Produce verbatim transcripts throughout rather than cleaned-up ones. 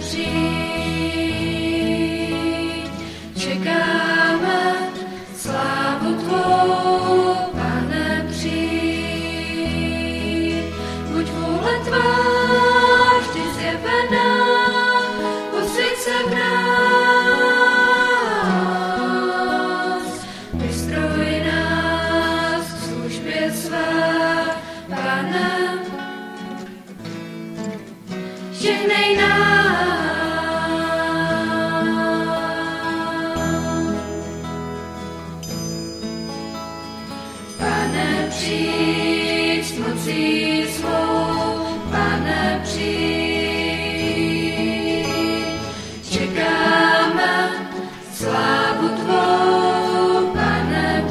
přijď, čekáme slávu tvou, Pane, přijď, buď vůle tvá vždy zjevená, posvěť se v nás, vystroj nás v službě své, Pane, žehnej nás. Pane, přijď s mocí svou, Pane, přijď, čekáme slávu tvou, Pane,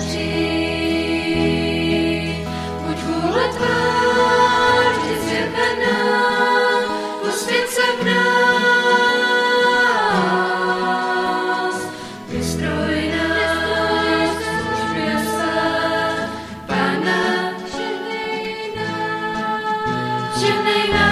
přijď, buď vůle tvá vždy zjevená, posvěť se v nás, vystroj nás v službě své, Pane, žehnej nás, žehnej nás.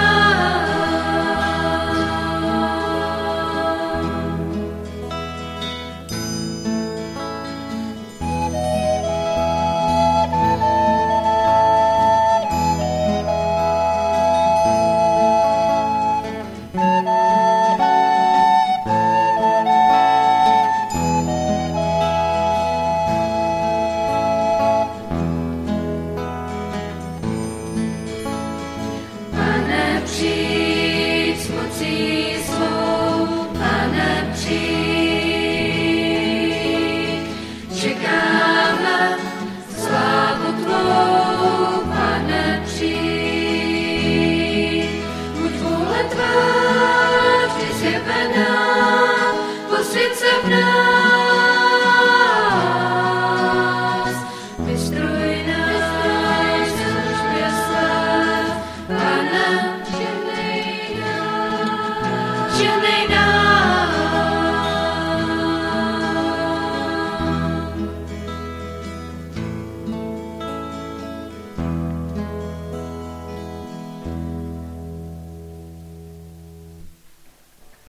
Pane, přijď s mocí svou, Pane, přijď, čekáme slávu tvou, Pane, přijď, buď vůle tvá vždy zjevená, posvěť se v nás.